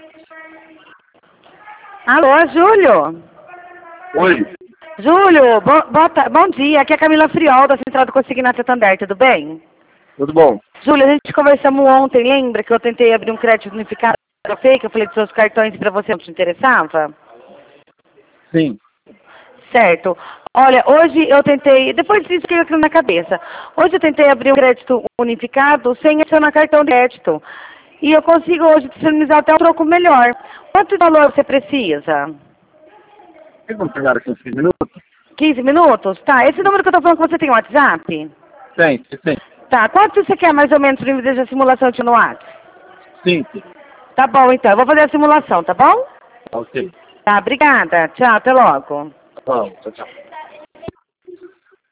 Alô, Júlio? Oi. Júlio, bom dia. Aqui é a Camila Friol, da Central do Consignado Santander, tudo bem? Tudo bom? Júlio, a gente conversamos ontem, lembra que eu tentei abrir um crédito unificado fake? Eu falei dos seus cartões para você não te interessava? Sim. Certo. Olha, hoje eu tentei, depois disso que eu na cabeça, hoje eu tentei abrir um crédito unificado sem adicionar cartão de crédito. E eu consigo hoje disponibilizar até um troco melhor. Quanto valor você precisa? Tem como pegar 15 minutos? 15 minutos? Tá. Esse número que eu tô falando com você tem WhatsApp? Tem. Tá. Quanto você quer mais ou menos para fazer a simulação de no WhatsApp? 5. Tá bom, então. Eu vou fazer a simulação, tá bom? Ok. Tá, obrigada. Tchau, até logo. Tchau.